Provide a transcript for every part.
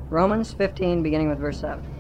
Romans 15, beginning with verse 7.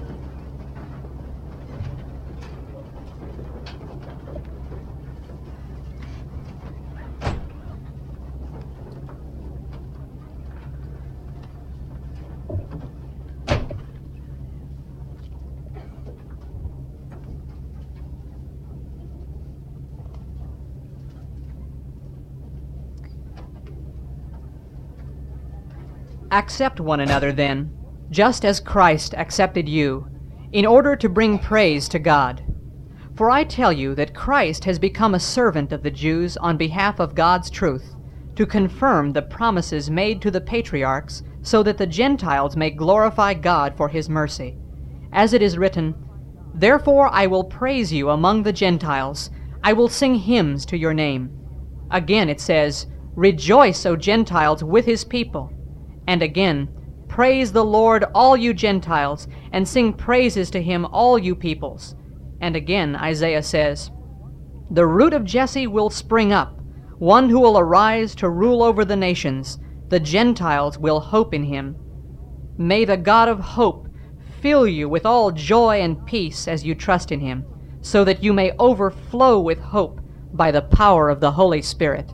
Accept one another then, just as Christ accepted you, in order to bring praise to God. For I tell you that Christ has become a servant of the Jews on behalf of God's truth, to confirm the promises made to the patriarchs, so that the Gentiles may glorify God for his mercy. As it is written, "Therefore I will praise you among the Gentiles, I will sing hymns to your name." Again it says, "Rejoice, O Gentiles, with his people." And again, "Praise the Lord, all you Gentiles, and sing praises to him, all you peoples." And again, Isaiah says, "The root of Jesse will spring up, one who will arise to rule over the nations. The Gentiles will hope in him." May the God of hope fill you with all joy and peace as you trust in him, so that you may overflow with hope by the power of the Holy Spirit.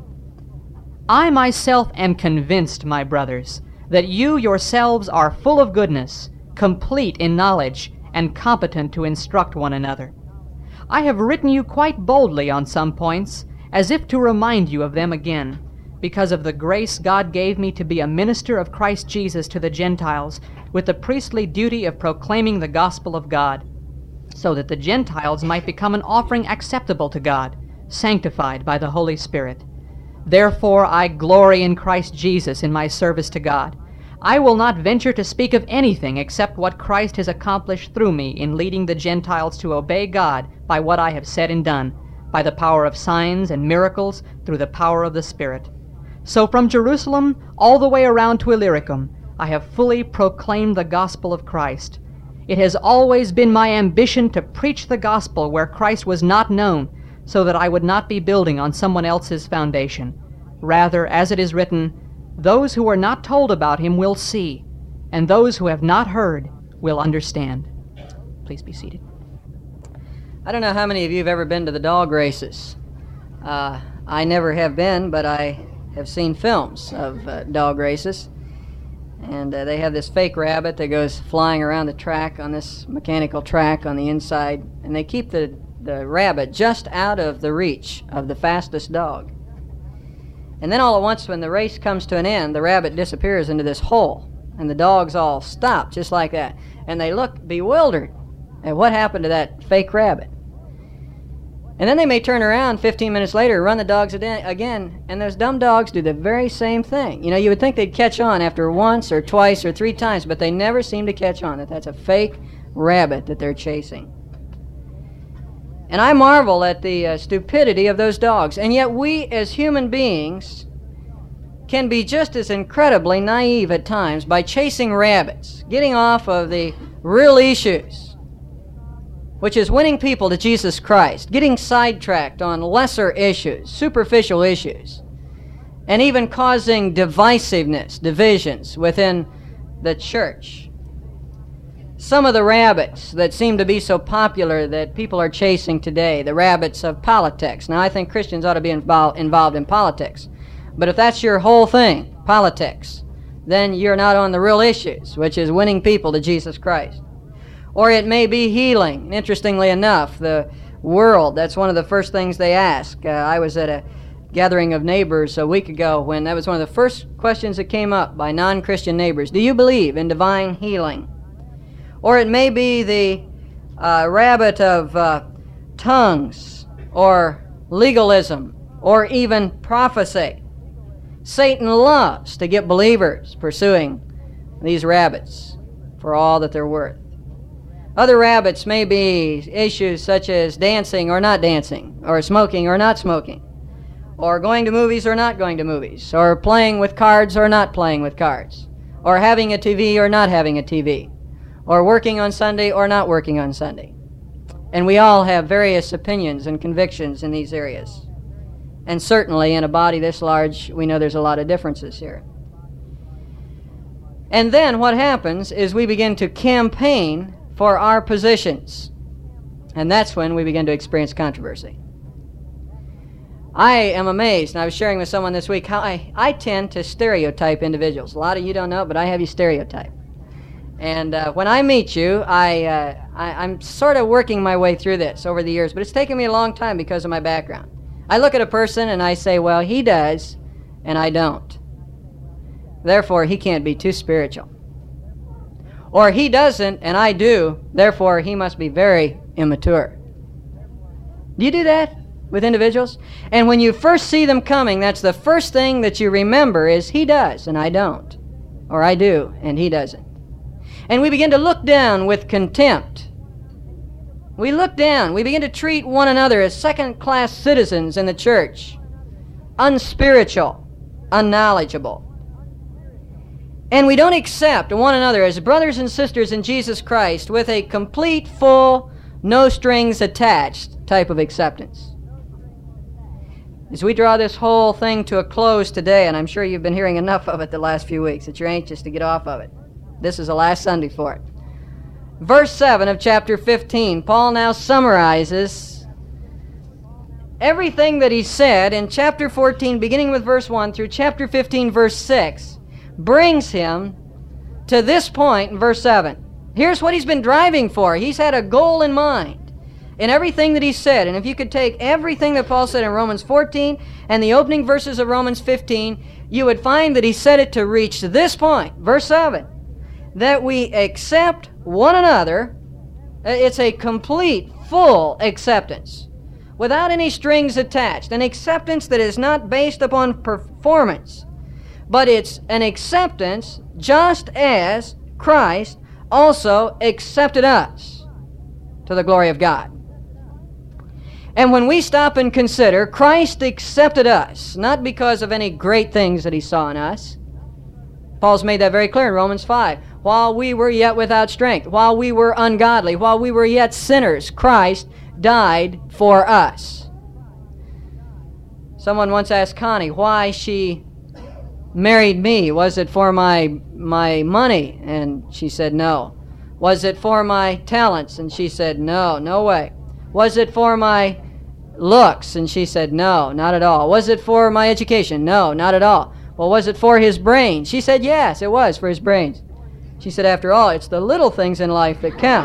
I myself am convinced, my brothers, that you yourselves are full of goodness, complete in knowledge, and competent to instruct one another. I have written you quite boldly on some points, as if to remind you of them again, because of the grace God gave me to be a minister of Christ Jesus to the Gentiles, with the priestly duty of proclaiming the gospel of God, so that the Gentiles might become an offering acceptable to God, sanctified by the Holy Spirit. Therefore I glory in Christ Jesus in my service to God. I will not venture to speak of anything except what Christ has accomplished through me in leading the Gentiles to obey God by what I have said and done, by the power of signs and miracles, through the power of the Spirit. So from Jerusalem all the way around to Illyricum, I have fully proclaimed the gospel of Christ. It has always been my ambition to preach the gospel where Christ was not known, so that I would not be building on someone else's foundation. Rather, as it is written, "Those who are not told about him will see, and those who have not heard will understand." Please be seated. I don't know how many of you have ever been to the dog races. I never have been, but I have seen films of dog races. And they have this fake rabbit that goes flying around the track on this mechanical track on the inside, and they keep the rabbit just out of the reach of the fastest dog. And then all at once, when the race comes to an end, the rabbit disappears into this hole, and the dogs all stop just like that, and they look bewildered at what happened to that fake rabbit. And then they may turn around 15 minutes later, run the dogs again, and those dumb dogs do the very same thing. You know, you would think they'd catch on after once or twice or three times, but they never seem to catch on that that's a fake rabbit that they're chasing. And I marvel at the stupidity of those dogs. And yet we as human beings can be just as incredibly naive at times by chasing rabbits, getting off of the real issues, which is winning people to Jesus Christ, getting sidetracked on lesser issues, superficial issues, and even causing divisiveness, divisions within the church. Some of the rabbits that seem to be so popular that people are chasing today, the rabbits of politics. Now, I think Christians ought to be involved in politics. But if that's your whole thing, politics, then you're not on the real issues, which is winning people to Jesus Christ. Or it may be healing. Interestingly enough, the world, that's one of the first things they ask. I was at a gathering of neighbors a week ago when that was one of the first questions that came up by non-Christian neighbors. Do you believe in divine healing? Or it may be the rabbit of tongues, or legalism, or even prophecy. Satan loves to get believers pursuing these rabbits for all that they're worth. Other rabbits may be issues such as dancing or not dancing, or smoking or not smoking, or going to movies or not going to movies, or playing with cards or not playing with cards, or having a TV or not having a TV, or working on Sunday or not working on Sunday. And we all have various opinions and convictions in these areas. And certainly in a body this large, we know there's a lot of differences here. And then what happens is we begin to campaign for our positions. And that's when we begin to experience controversy. I am amazed, and I was sharing with someone this week, how I tend to stereotype individuals. A lot of you don't know, but I have you stereotyped. And when I meet you, I'm sort of working my way through this over the years, but it's taken me a long time because of my background. I look at a person and I say, well, he does, and I don't. Therefore, he can't be too spiritual. Or he doesn't, and I do, therefore, he must be very immature. Do you do that with individuals? And when you first see them coming, that's the first thing that you remember is he does, and I don't. Or I do, and he doesn't. And we begin to look down with contempt. We look down. We begin to treat one another as second-class citizens in the church. Unspiritual, unknowledgeable. And we don't accept one another as brothers and sisters in Jesus Christ with a complete, full, no strings attached type of acceptance. As we draw this whole thing to a close today, and I'm sure you've been hearing enough of it the last few weeks that you're anxious to get off of it. This is the last Sunday for it. Verse 7 of chapter 15, Paul now summarizes everything that he said in chapter 14, beginning with verse 1 through chapter 15, verse 6, brings him to this point in verse 7. Here's what he's been driving for. He's had a goal in mind in everything that he said. And if you could take everything that Paul said in Romans 14 and the opening verses of Romans 15, you would find that he said it to reach this point, verse 7, that we accept one another. It's a complete, full acceptance without any strings attached. An acceptance that is not based upon performance, but it's an acceptance just as Christ also accepted us to the glory of God. And when we stop and consider, Christ accepted us, not because of any great things that he saw in us. Paul's made that very clear in Romans 5. While we were yet without strength, while we were ungodly, while we were yet sinners, Christ died for us. Someone once asked Connie why she married me. Was it for my money? And she said no. Was it for my talents? And she said no, no way. Was it for my looks? And she said no, not at all. Was it for my education? No, not at all. Well, was it for his brains? She said yes, it was for his brains. She said, after all, it's the little things in life that count.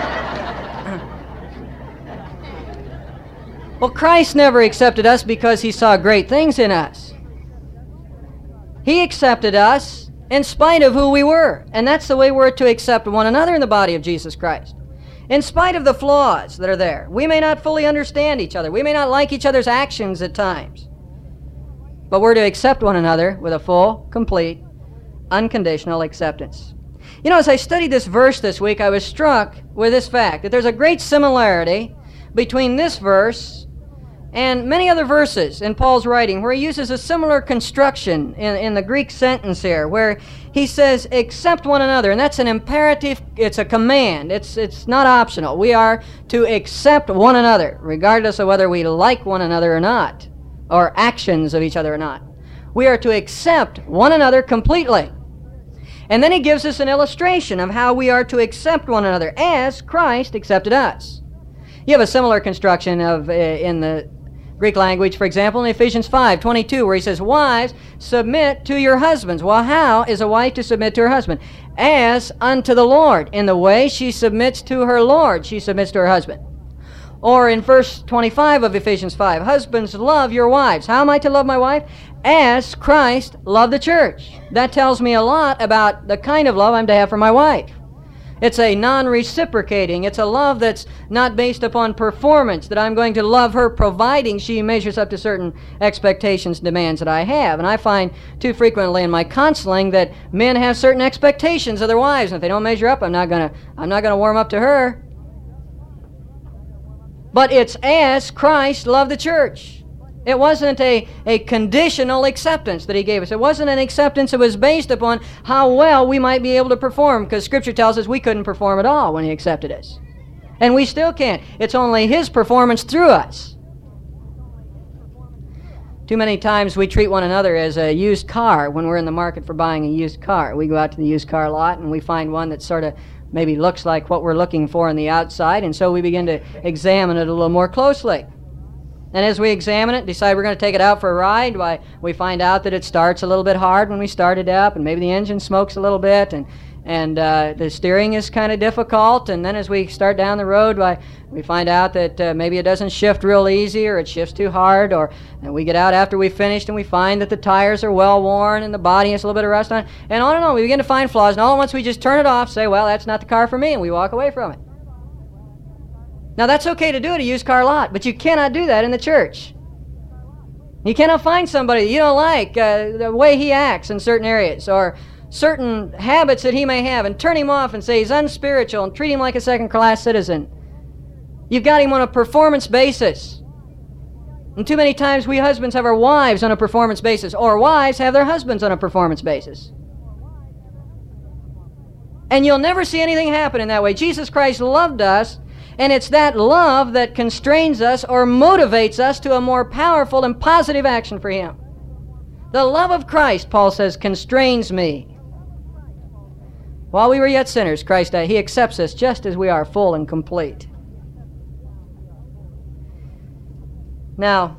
Well, Christ never accepted us because he saw great things in us. He accepted us in spite of who we were. And that's the way we're to accept one another in the body of Jesus Christ. In spite of the flaws that are there. We may not fully understand each other. We may not like each other's actions at times. But we're to accept one another with a full, complete, unconditional acceptance. You know, as I studied this verse this week, I was struck with this fact, that there's a great similarity between this verse and many other verses in Paul's writing where he uses a similar construction in the Greek sentence here, where he says, accept one another, and that's an imperative, it's a command, it's not optional. We are to accept one another, regardless of whether we like one another or not, or actions of each other or not. We are to accept one another completely. And then he gives us an illustration of how we are to accept one another as Christ accepted us. You have a similar construction of in the Greek language, for example, in Ephesians 5:22, where he says, wives, submit to your husbands. Well, how is a wife to submit to her husband? As unto the Lord. In the way she submits to her Lord, she submits to her husband. Or in verse 25 of Ephesians 5, husbands, love your wives. How am I to love my wife? As Christ loved the church. That tells me a lot about the kind of love I'm to have for my wife. It's a non-reciprocating. It's a love that's not based upon performance, that I'm going to love her providing she measures up to certain expectations and demands that I have. And I find too frequently in my counseling that men have certain expectations of their wives, and if they don't measure up, I'm not gonna warm up to her. But it's as Christ loved the church. It wasn't a conditional acceptance that he gave us. It wasn't an acceptance that was based upon how well we might be able to perform, because Scripture tells us we couldn't perform at all when he accepted us. And we still can't. It's only his performance through us. Too many times we treat one another as a used car when we're in the market for buying a used car. We go out to the used car lot and we find one that sort of maybe looks like what we're looking for on the outside, and so we begin to examine it a little more closely. And as we examine it, decide we're going to take it out for a ride, why we find out that it starts a little bit hard when we start it up, and maybe the engine smokes a little bit, and the steering is kind of difficult, and then as we start down the road, we find out that maybe it doesn't shift real easy, or it shifts too hard, and we get out after we've finished and we find that the tires are well worn and the body has a little bit of rust on it, and on and on. We begin to find flaws, and all at once we just turn it off, say, well, that's not the car for me, and we walk away from it. Now, that's okay to do at a used car lot, but you cannot do that in the church. You cannot find somebody you don't like, the way he acts in certain areas, or certain habits that he may have, and turn him off and say he's unspiritual and treat him like a second-class citizen. You've got him on a performance basis. And too many times we husbands have our wives on a performance basis, or wives have their husbands on a performance basis. And you'll never see anything happen in that way. Jesus Christ loved us, and it's that love that constrains us or motivates us to a more powerful and positive action for Him. The love of Christ, Paul says, constrains me. While we were yet sinners, Christ died. He accepts us just as we are, full and complete. Now,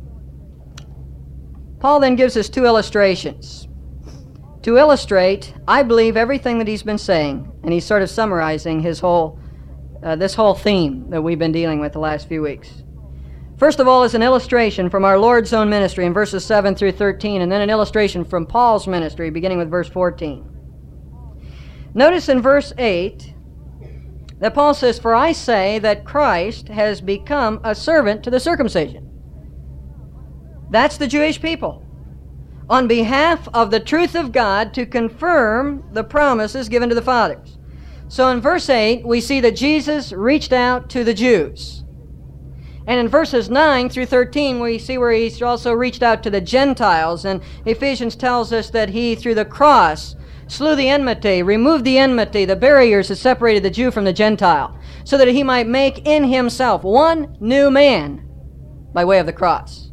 Paul then gives us two illustrations to illustrate, I believe, everything that he's been saying, and he's sort of summarizing his this whole theme that we've been dealing with the last few weeks. First of all is an illustration from our Lord's own ministry in verses 7 through 13, and then an illustration from Paul's ministry beginning with verse 14. Notice in verse 8 that Paul says, "For I say that Christ has become a servant to the circumcision." That's the Jewish people, on behalf of the truth of God to confirm the promises given to the fathers. So in verse 8, we see that Jesus reached out to the Jews. And in verses 9 through 13, we see where He's also reached out to the Gentiles. And Ephesians tells us that He, through the cross, slew the enmity, removed the enmity, the barriers that separated the Jew from the Gentile, so that He might make in Himself one new man by way of the cross.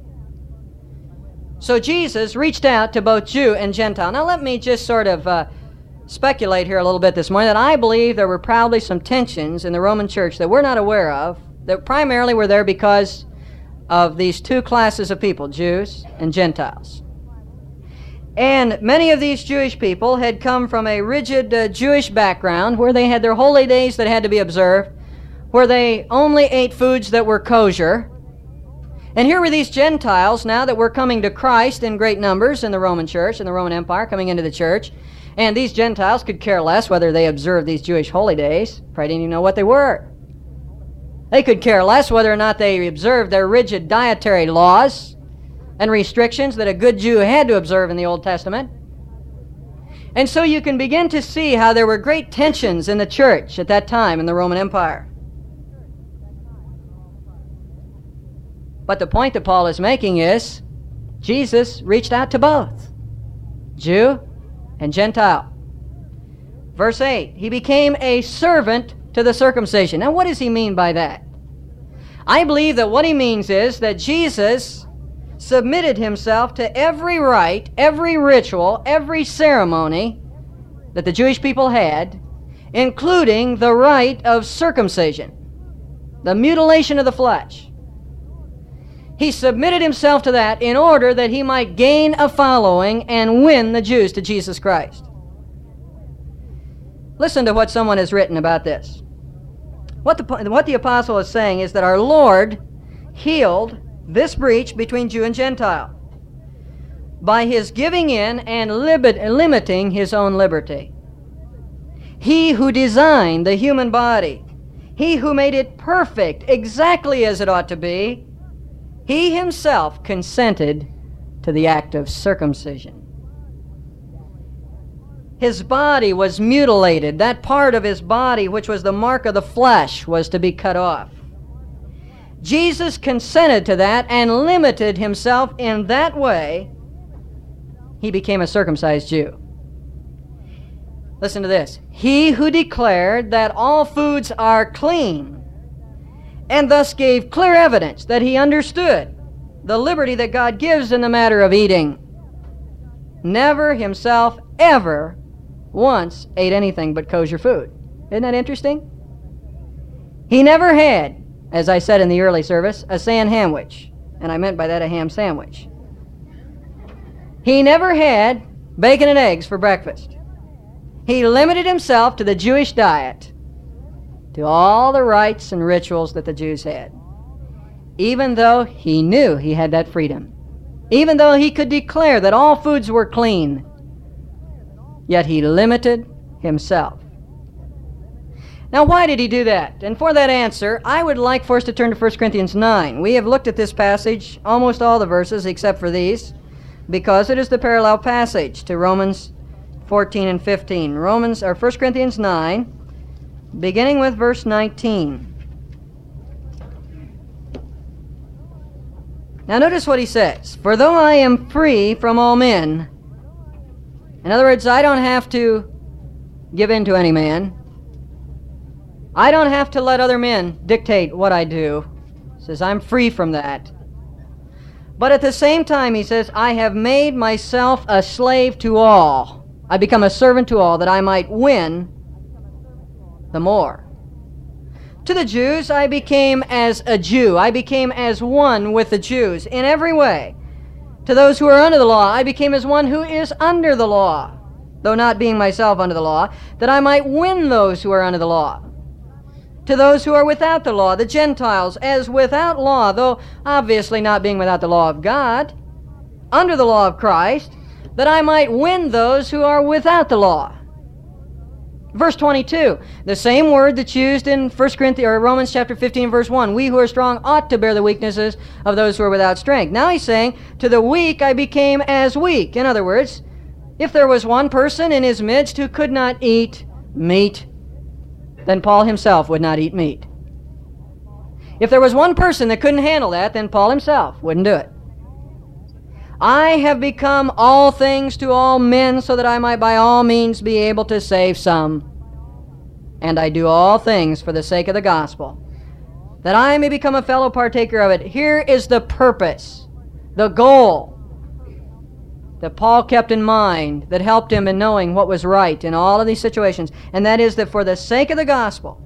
So Jesus reached out to both Jew and Gentile. Now let me just sort of speculate here a little bit this morning that I believe there were probably some tensions in the Roman church that we're not aware of, that primarily were there because of these two classes of people, Jews and Gentiles. And many of these Jewish people had come from a rigid Jewish background where they had their holy days that had to be observed, where they only ate foods that were kosher. And here were these Gentiles now that were coming to Christ in great numbers in the Roman church, in the Roman Empire, coming into the church. And these Gentiles could care less whether they observed these Jewish holy days. Probably didn't even know what they were. They could care less whether or not they observed their rigid dietary laws and restrictions that a good Jew had to observe in the Old Testament. And so you can begin to see how there were great tensions in the church at that time in the Roman Empire. But the point that Paul is making is Jesus reached out to both, Jew and Gentile. Verse 8, He became a servant to the circumcision. Now what does he mean by that? I believe that what he means is that Jesus submitted Himself to every rite, every ritual, every ceremony that the Jewish people had, including the rite of circumcision, the mutilation of the flesh. He submitted Himself to that in order that He might gain a following and win the Jews to Jesus Christ. Listen to what someone has written about this. What the apostle is saying is that our Lord healed this breach between Jew and Gentile by His giving in and limiting His own liberty. He who designed the human body, He who made it perfect exactly as it ought to be, He Himself consented to the act of circumcision. His body was mutilated. That part of His body which was the mark of the flesh was to be cut off. Jesus consented to that and limited Himself in that way. He became a circumcised Jew. Listen to this. He who declared that all foods are clean and thus gave clear evidence that He understood the liberty that God gives in the matter of eating. Never himself ever once ate anything but kosher food. Isn't that interesting? He never had, as I said in the early service, a sand hamwich. And I meant by that a ham sandwich. He never had bacon and eggs for breakfast. He limited himself to the Jewish diet, to all the rites and rituals that the Jews had, even though he knew he had that freedom, even though he could declare that all foods were clean, yet he limited himself. Now, why did he do that? And for that answer, I would like for us to turn to 1 Corinthians 9. We have looked at this passage, almost all the verses except for these, because it is the parallel passage to Romans 14 and 15. 1 Corinthians 9, beginning with verse 19. Now notice what he says. For though I am free from all men, in other words, I don't have to give in to any man. I don't have to let other men dictate what I do. He says, I'm free from that. But at the same time, he says, I have made myself a slave to all. I become a servant to all, that I might win the more. To the Jews, I became as a Jew. I became as one with the Jews in every way. To those who are under the law, I became as one who is under the law, though not being myself under the law, that I might win those who are under the law. To those who are without the law, the Gentiles, as without law, though obviously not being without the law of God, under the law of Christ, that I might win those who are without the law. Verse 22, the same word that's used in Romans chapter 15, verse 1. We who are strong ought to bear the weaknesses of those who are without strength. Now he's saying, to the weak I became as weak. In other words, if there was one person in his midst who could not eat meat, then Paul himself would not eat meat. If there was one person that couldn't handle that, then Paul himself wouldn't do it. I have become all things to all men, so that I might by all means be able to save some. And I do all things for the sake of the gospel, that I may become a fellow partaker of it. Here is the purpose, the goal that Paul kept in mind, that helped him in knowing what was right in all of these situations, and that is that for the sake of the gospel.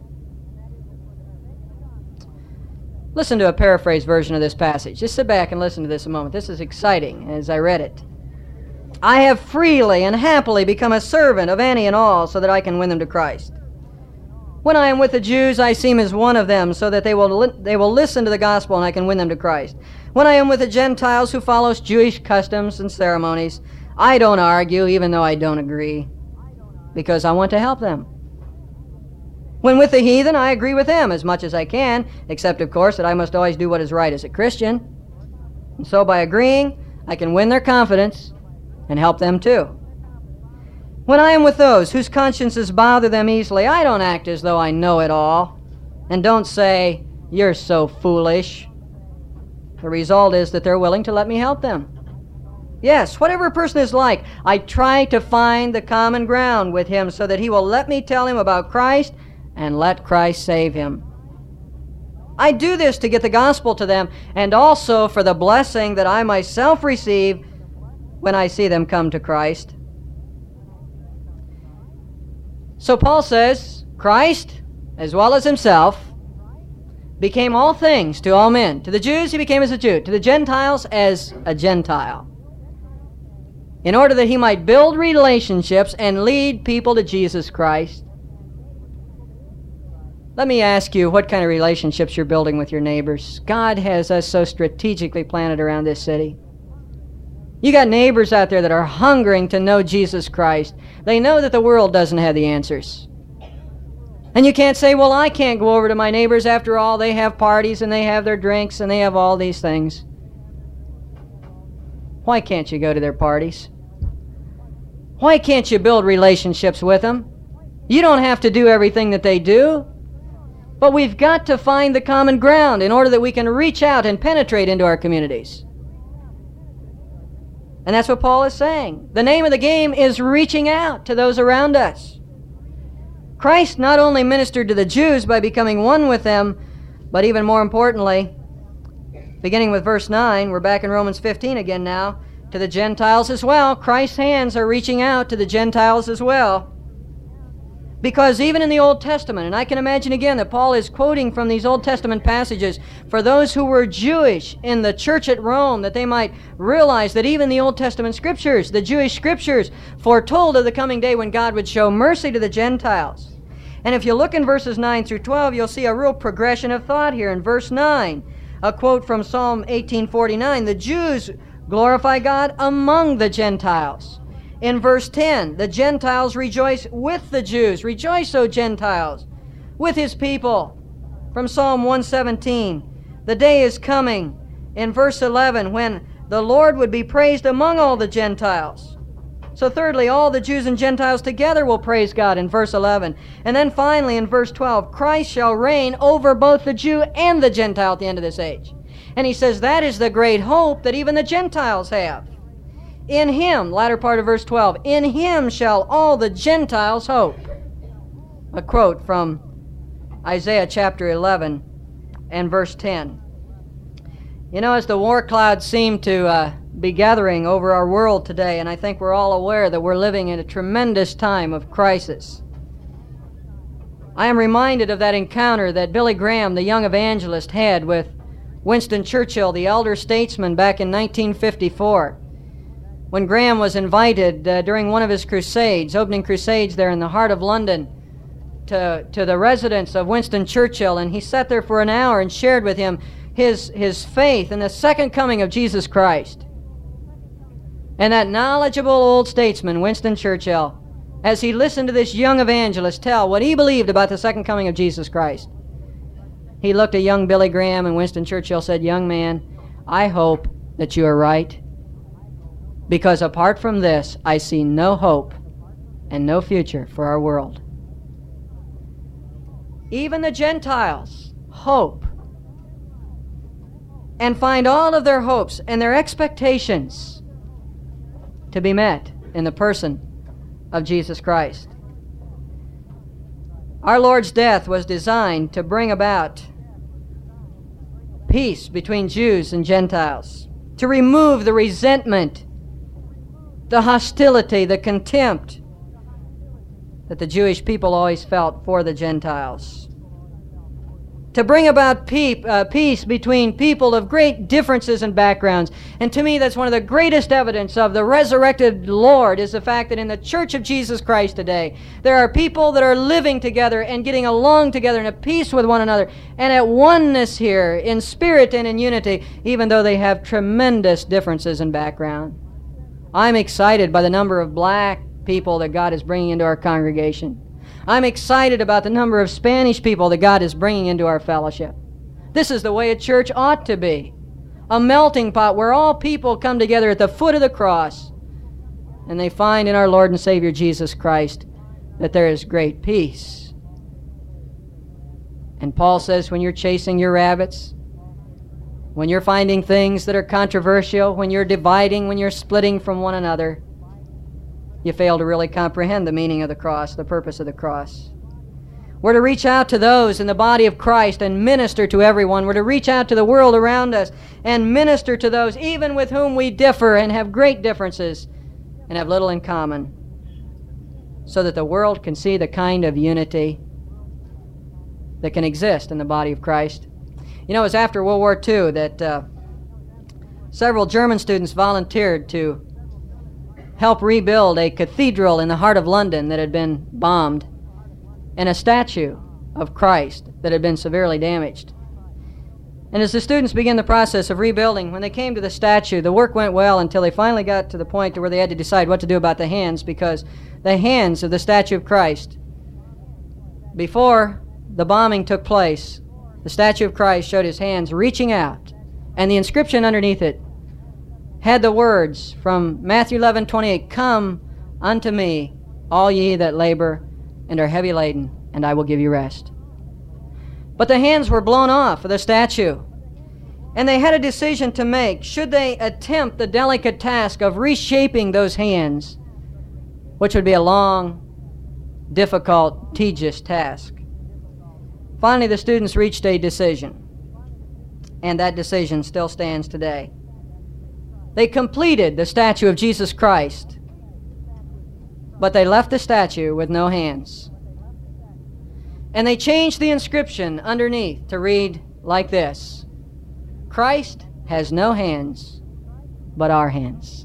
Listen to a paraphrased version of this passage. Just sit back and listen to this a moment. This is exciting as I read it. I have freely and happily become a servant of any and all, so that I can win them to Christ. When I am with the Jews, I seem as one of them, so that they will listen to the gospel and I can win them to Christ. When I am with the Gentiles who follow Jewish customs and ceremonies, I don't argue, even though I don't agree, because I want to help them. When with the heathen, I agree with them as much as I can, except, of course, that I must always do what is right as a Christian. And so by agreeing, I can win their confidence and help them too. When I am with those whose consciences bother them easily, I don't act as though I know it all, and don't say, you're so foolish. The result is that they're willing to let me help them. Yes, whatever a person is like, I try to find the common ground with him so that he will let me tell him about Christ and let Christ save him. I do this to get the gospel to them, and also for the blessing that I myself receive when I see them come to Christ. So Paul says, Christ, as well as himself, became all things to all men. To the Jews, he became as a Jew. To the Gentiles, as a Gentile, in order that he might build relationships and lead people to Jesus Christ. Let me ask you what kind of relationships you're building with your neighbors. God has us so strategically planted around this city. You got neighbors out there that are hungering to know Jesus Christ. They know that the world doesn't have the answers. And you can't say, well, I can't go over to my neighbors. After all, they have parties and they have their drinks and they have all these things. Why can't you go to their parties? Why can't you build relationships with them? You don't have to do everything that they do. But we've got to find the common ground in order that we can reach out and penetrate into our communities. And that's what Paul is saying. The name of the game is reaching out to those around us. Christ not only ministered to the Jews by becoming one with them, but even more importantly, Beginning with verse 9, we're back in Romans 15 again now, to the Gentiles as well. Christ's hands are reaching out to the Gentiles as well. Because even in the Old Testament, and I can imagine again that Paul is quoting from these Old Testament passages for those who were Jewish in the church at Rome, that they might realize that even the Old Testament Scriptures, the Jewish Scriptures, foretold of the coming day when God would show mercy to the Gentiles. And if you look in verses 9 through 12, you'll see a real progression of thought here. In verse 9, a quote from Psalm 18:49, the Jews glorify God among the Gentiles. In verse 10, the Gentiles rejoice with the Jews. Rejoice, O Gentiles, with His people. From Psalm 117, the day is coming, in verse 11, when the Lord would be praised among all the Gentiles. So thirdly, all the Jews and Gentiles together will praise God in verse 11. And then finally in verse 12, Christ shall reign over both the Jew and the Gentile at the end of this age. And he says that is the great hope that even the Gentiles have. In Him, latter part of verse 12, in Him shall all the Gentiles hope. A quote from Isaiah chapter 11 and verse 10. You know, as the war clouds seem to be gathering over our world today, and I think we're all aware that we're living in a tremendous time of crisis, I am reminded of that encounter that Billy Graham, the young evangelist, had with Winston Churchill, the elder statesman, back in 1954. When Graham was invited during one of his crusades, opening crusades there in the heart of London, to the residence of Winston Churchill, and he sat there for an hour and shared with him his faith in the second coming of Jesus Christ. And that knowledgeable old statesman, Winston Churchill, as he listened to this young evangelist tell what he believed about the second coming of Jesus Christ, he looked at young Billy Graham, and Winston Churchill said, "Young man, I hope that you are right. Because apart from this, I see no hope and no future for our world." Even the Gentiles hope and find all of their hopes and their expectations to be met in the person of Jesus Christ. Our Lord's death was designed to bring about peace between Jews and Gentiles, to remove the resentment, the hostility, the contempt that the Jewish people always felt for the Gentiles. To bring about peace between people of great differences and backgrounds. And to me, that's one of the greatest evidence of the resurrected Lord, is the fact that in the Church of Jesus Christ today, there are people that are living together and getting along together in a peace with one another and at oneness here in spirit and in unity, even though they have tremendous differences in background. I'm excited by the number of black people that God is bringing into our congregation. I'm excited about the number of Spanish people that God is bringing into our fellowship. This is the way a church ought to be. A melting pot where all people come together at the foot of the cross and they find in our Lord and Savior Jesus Christ that there is great peace. And Paul says when you're chasing your rabbits, when you're finding things that are controversial, when you're dividing, when you're splitting from one another, you fail to really comprehend the meaning of the cross, the purpose of the cross. We're to reach out to those in the body of Christ and minister to everyone. We're to reach out to the world around us and minister to those even with whom we differ and have great differences and have little in common, so that the world can see the kind of unity that can exist in the body of Christ. You know, it was after World War II that several German students volunteered to help rebuild a cathedral in the heart of London that had been bombed and a statue of Christ that had been severely damaged. And as the students began the process of rebuilding, when they came to the statue, the work went well until they finally got to the point to where they had to decide what to do about the hands, because the hands of the statue of Christ, before the bombing took place, the statue of Christ showed his hands reaching out, and the inscription underneath it had the words from Matthew 11:28, "Come unto me, all ye that labor and are heavy laden, and I will give you rest." But the hands were blown off of the statue, and they had a decision to make. Should they attempt the delicate task of reshaping those hands, which would be a long, difficult, tedious task? Finally, the students reached a decision. And that decision still stands today. They completed the statue of Jesus Christ, but they left the statue with no hands. And they changed the inscription underneath to read like this: Christ has no hands but our hands.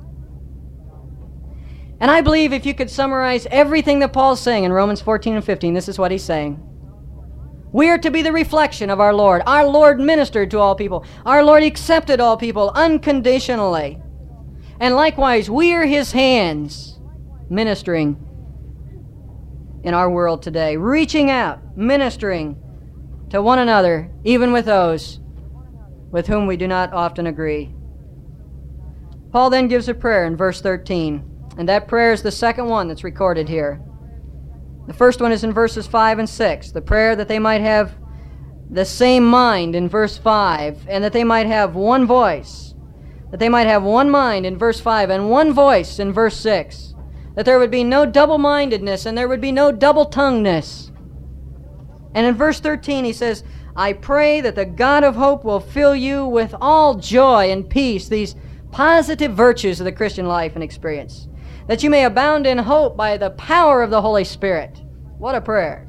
And I believe if you could summarize everything that Paul's saying in Romans 14 and 15, this is what he's saying. We are to be the reflection of our Lord. Our Lord ministered to all people. Our Lord accepted all people unconditionally. And likewise, we are His hands ministering in our world today, reaching out, ministering to one another, even with those with whom we do not often agree. Paul then gives a prayer in verse 13, and that prayer is the second one that's recorded here. The first one is in verses 5 and 6, the prayer that they might have the same mind in verse 5, and that they might have one voice, that they might have one mind in verse 5, and one voice in verse 6, that there would be no double-mindedness and there would be no double-tonguedness. And in verse 13 he says, I pray that the God of hope will fill you with all joy and peace, these positive virtues of the Christian life and experience, that you may abound in hope by the power of the Holy Spirit. What a prayer.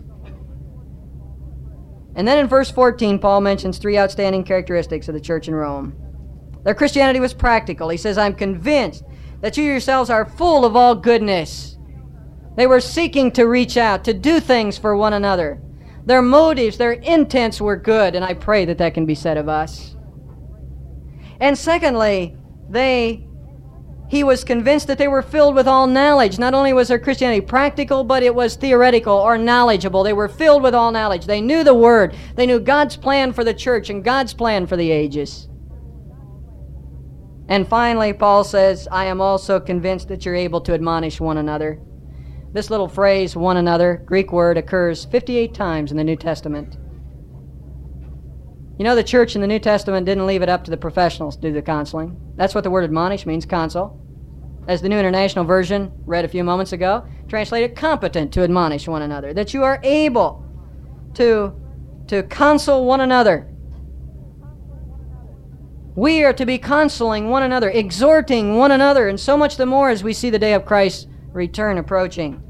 And then in verse 14, Paul mentions three outstanding characteristics of the church in Rome. Their Christianity was practical. He says, I'm convinced that you yourselves are full of all goodness. They were seeking to reach out, to do things for one another. Their motives, their intents were good, and I pray that that can be said of us. And secondly, he was convinced that they were filled with all knowledge. Not only was their Christianity practical, but it was theoretical or knowledgeable. They were filled with all knowledge. They knew the Word. They knew God's plan for the church and God's plan for the ages. And finally, Paul says, I am also convinced that you're able to admonish one another. This little phrase, one another, Greek word, occurs 58 times in the New Testament. You know, the church in the New Testament didn't leave it up to the professionals to do the counseling. That's what the word admonish means, counsel. As the New International Version read a few moments ago, translated competent to admonish one another. That you are able to counsel one another. We are to be counseling one another, exhorting one another, and so much the more as we see the day of Christ's return approaching.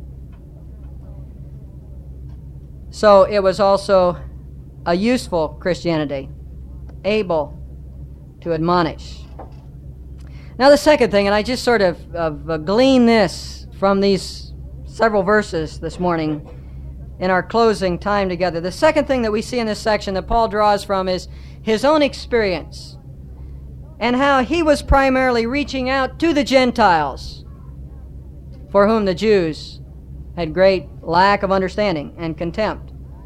So it was also a useful Christianity, able to admonish. Now the second thing, and I just sort of glean this from these several verses this morning in our closing time together. The second thing that we see in this section that Paul draws from is his own experience and how he was primarily reaching out to the Gentiles, for whom the Jews had great lack of understanding and contempt.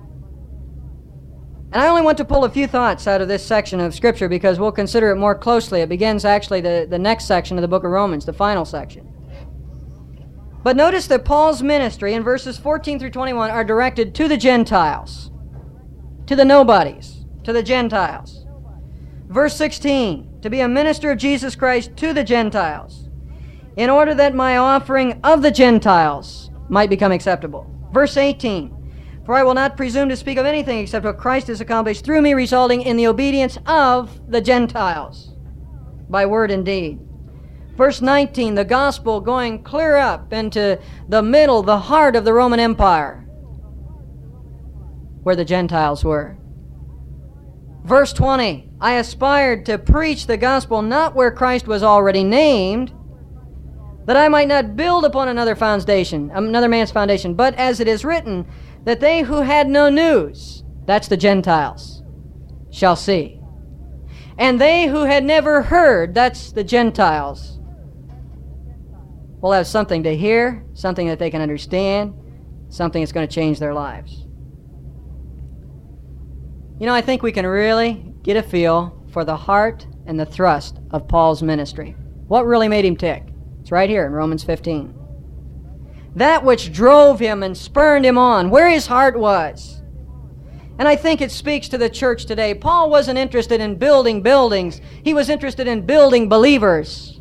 And I only want to pull a few thoughts out of this section of Scripture because we'll consider it more closely. It begins actually the next section of the book of Romans, the final section. But notice that Paul's ministry in verses 14 through 21 are directed to the Gentiles, to the nobodies, to the Gentiles. Verse 16, to be a minister of Jesus Christ to the Gentiles, in order that my offering of the Gentiles might become acceptable. Verse 18, for I will not presume to speak of anything except what Christ has accomplished through me, resulting in the obedience of the Gentiles, by word and deed. Verse 19, the gospel going clear up into the middle, the heart of the Roman Empire, where the Gentiles were. Verse 20, I aspired to preach the gospel not where Christ was already named, that I might not build upon another man's foundation, but as it is written, that they who had no news, that's the Gentiles, shall see. And they who had never heard, that's the Gentiles, will have something to hear, something that they can understand, something that's going to change their lives. You know, I think we can really get a feel for the heart and the thrust of Paul's ministry. What really made him tick? It's right here in Romans 15. That which drove him and spurred him on, where his heart was. And I think it speaks to the church today. Paul wasn't interested in building buildings. He was interested in building believers.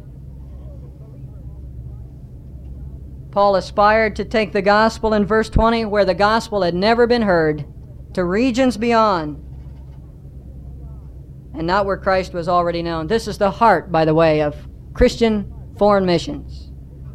Paul aspired to take the gospel in verse 20, where the gospel had never been heard, to regions beyond. and not where Christ was already known. This is the heart, by the way, of Christian foreign missions.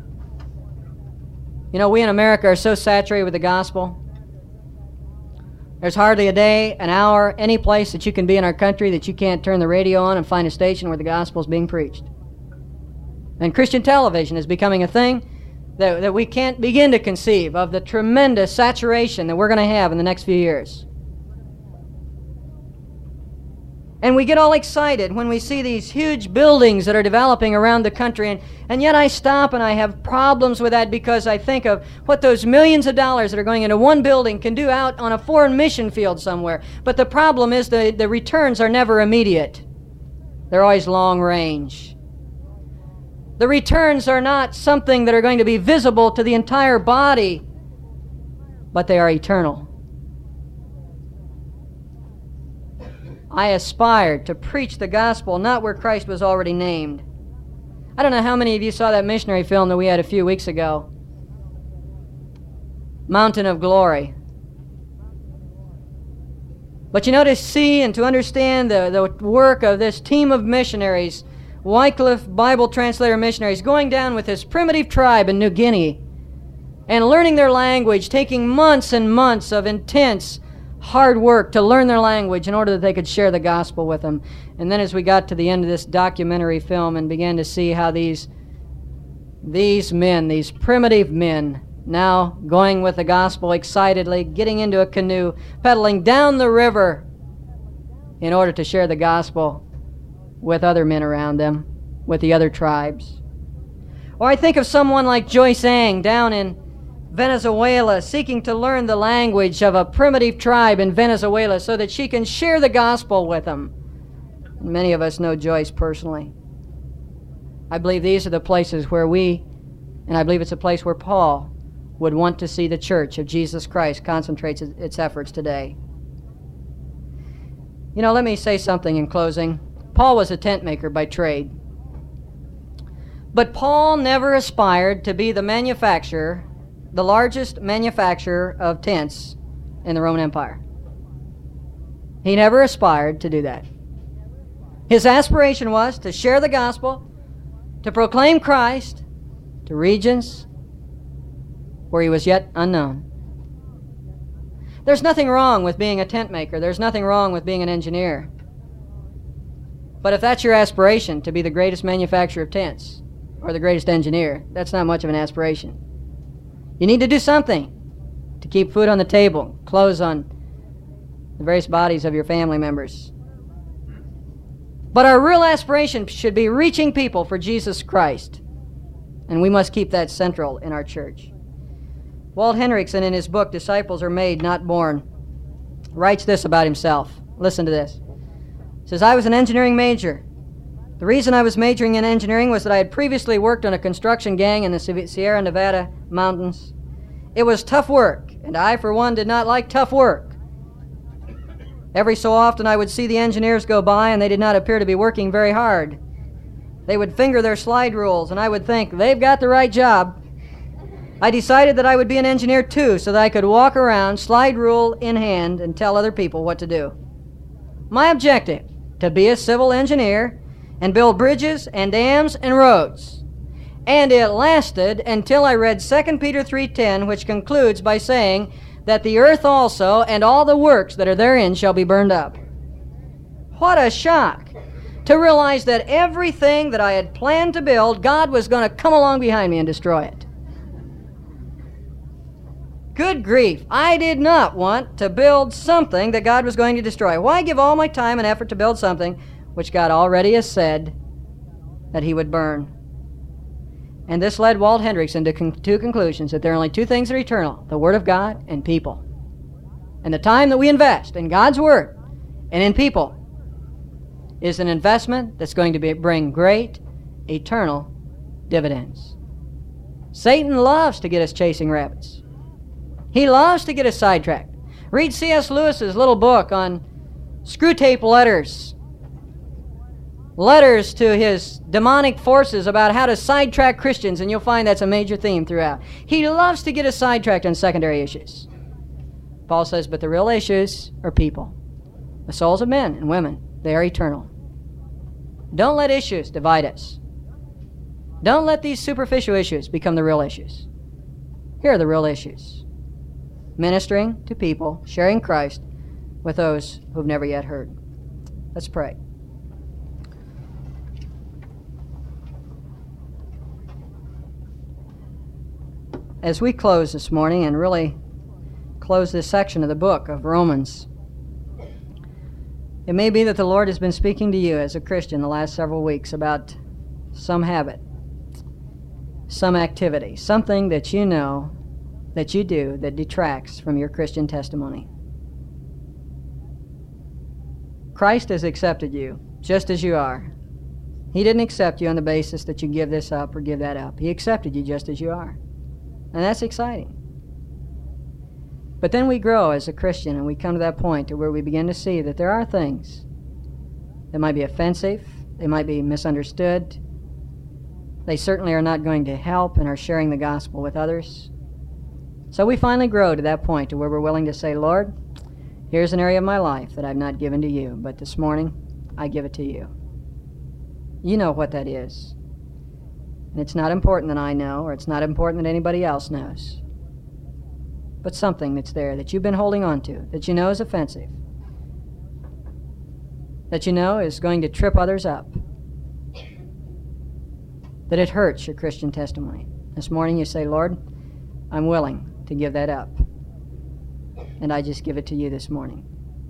You know, we in America are so saturated with the gospel. There's hardly a day, an hour, any place that you can be in our country that you can't turn the radio on and find a station where the gospel is being preached. And Christian television is becoming a thing that we can't begin to conceive of the tremendous saturation that we're going to have in the next few years. And we get all excited when we see these huge buildings that are developing around the country, and yet I stop and I have problems with that because I think of what those millions of dollars that are going into one building can do out on a foreign mission field somewhere. But the problem is the returns are never immediate. They're always long range. The returns are not something that are going to be visible to the entire body, but they are eternal. I aspired to preach the gospel not where Christ was already named. I don't know how many of you saw that missionary film that we had a few weeks ago, Mountain of Glory. But you know, to see and to understand the work of this team of missionaries, Wycliffe Bible translator missionaries, going down with this primitive tribe in New Guinea and learning their language, taking months and months of intense hard work to learn their language in order that they could share the gospel with them. And then as we got to the end of this documentary film and began to see how these men, these primitive men, now going with the gospel excitedly, getting into a canoe, paddling down the river in order to share the gospel with other men around them, with the other tribes. Or I think of someone like Joyce Ang down in Venezuela, seeking to learn the language of a primitive tribe in Venezuela so that she can share the gospel with them. And many of us know Joyce personally. I believe these are the places where and I believe it's a place where Paul would want to see the church of Jesus Christ concentrates its efforts today. You know, let me say something in closing. Paul was a tent maker by trade. But Paul never aspired to be the largest manufacturer of tents in the Roman Empire. He never aspired to do that. His aspiration was to share the gospel, to proclaim Christ to regions where he was yet unknown. There's nothing wrong with being a tent maker. There's nothing wrong with being an engineer. But if that's your aspiration, to be the greatest manufacturer of tents or the greatest engineer, that's not much of an aspiration. You need to do something to keep food on the table, clothes on the various bodies of your family members. But our real aspiration should be reaching people for Jesus Christ, and we must keep that central in our church. Walt Henrichsen, in his book, Disciples Are Made, Not Born, writes this about himself. Listen to this. He says, I was an engineering major. The reason I was majoring in engineering was that I had previously worked on a construction gang in the Sierra Nevada mountains. It was tough work, and I, for one, did not like tough work. Every so often I would see the engineers go by, and they did not appear to be working very hard. They would finger their slide rules, and I would think, they've got the right job. I decided that I would be an engineer too, so that I could walk around, slide rule in hand, and tell other people what to do. My objective, to be a civil engineer and build bridges and dams and roads. And it lasted until I read 2 Peter 3:10, which concludes by saying that the earth also and all the works that are therein shall be burned up. What a shock to realize that everything that I had planned to build, God was going to come along behind me and destroy it. Good grief, I did not want to build something that God was going to destroy. Why give all my time and effort to build something which God already has said that he would burn? And this led Walt Henrichsen to two conclusions, that there are only two things that are eternal, the Word of God and people. And the time that we invest in God's Word and in people is an investment that's going to bring great, eternal dividends. Satan loves to get us chasing rabbits. He loves to get us sidetracked. Read C.S. Lewis's little book on Screwtape Letters. Letters to his demonic forces about how to sidetrack Christians, and you'll find that's a major theme throughout. He loves to get us sidetracked on secondary issues. Paul says, but the real issues are people. The souls of men and women, they are eternal. Don't let issues divide us. Don't let these superficial issues become the real issues. Here are the real issues. Ministering to people, sharing Christ with those who've never yet heard. Let's pray. As we close this morning and really close this section of the book of Romans, it may be that the Lord has been speaking to you as a Christian the last several weeks about some habit, some activity, something that you know that you do that detracts from your Christian testimony. Christ has accepted you just as you are. He didn't accept you on the basis that you give this up or give that up. He accepted you just as you are. And that's exciting. But then we grow as a Christian and we come to that point where we begin to see that there are things that might be offensive, they might be misunderstood, they certainly are not going to help in our sharing the gospel with others. So we finally grow to that point to where we're willing to say, Lord, here's an area of my life that I've not given to you, but this morning I give it to you. You know what that is. And it's not important that I know, or it's not important that anybody else knows. But something that's there that you've been holding on to, that you know is offensive, that you know is going to trip others up, that it hurts your Christian testimony. This morning you say, Lord, I'm willing to give that up. And I just give it to you this morning.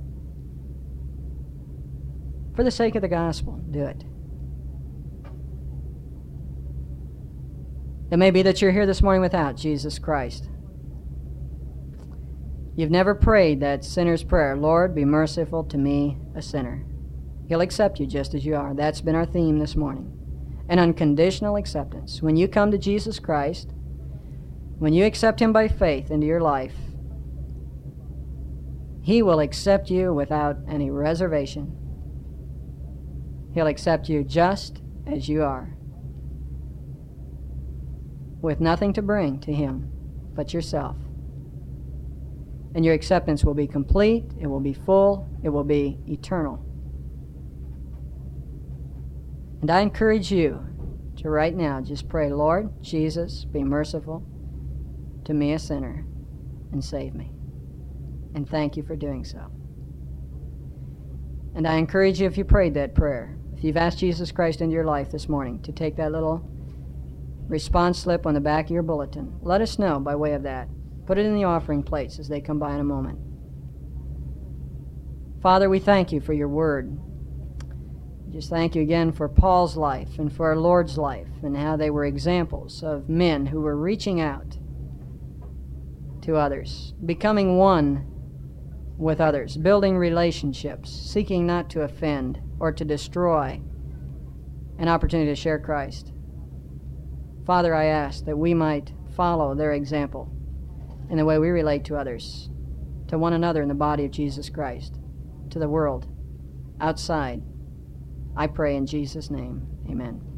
For the sake of the gospel, do it. It may be that you're here this morning without Jesus Christ. You've never prayed that sinner's prayer, Lord, be merciful to me, a sinner. He'll accept you just as you are. That's been our theme this morning. An unconditional acceptance. When you come to Jesus Christ, when you accept Him by faith into your life, He will accept you without any reservation. He'll accept you just as you are, with nothing to bring to Him but yourself. And your acceptance will be complete, it will be full, it will be eternal. And I encourage you to right now just pray, Lord Jesus, be merciful to me, a sinner, and save me. And thank you for doing so. And I encourage you, if you prayed that prayer, if you've asked Jesus Christ into your life this morning, to take that little response slip on the back of your bulletin. Let us know by way of that. Put it in the offering plates as they come by in a moment. Father, we thank you for your word. We just thank you again for Paul's life and for our Lord's life and how they were examples of men who were reaching out to others, becoming one with others, building relationships, seeking not to offend or to destroy an opportunity to share Christ. Father, I ask that we might follow their example in the way we relate to others, to one another in the body of Jesus Christ, to the world outside. I pray in Jesus' name, amen.